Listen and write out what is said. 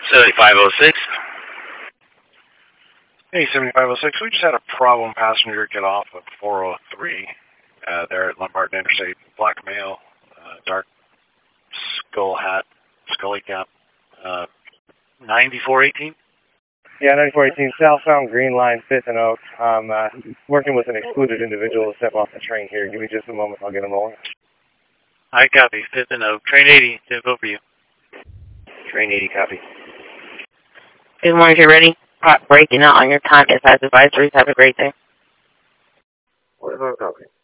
7506. Hey, 7506. We just had a problem passenger get off of 403 there at Lombard Interstate. Black male, dark skull hat, scully cap, 9418. Yeah, 9418, southbound Green Line, 5th and Oak. I'm working with an excluded individual to step off the train here. Give me just a moment, I'll get him rolling. I copy, 5th and Oak. Train 80, info for you. Train 80, copy. Good morning, you're ready. Breaking out on your time as advisories. Have a great day. What about copy?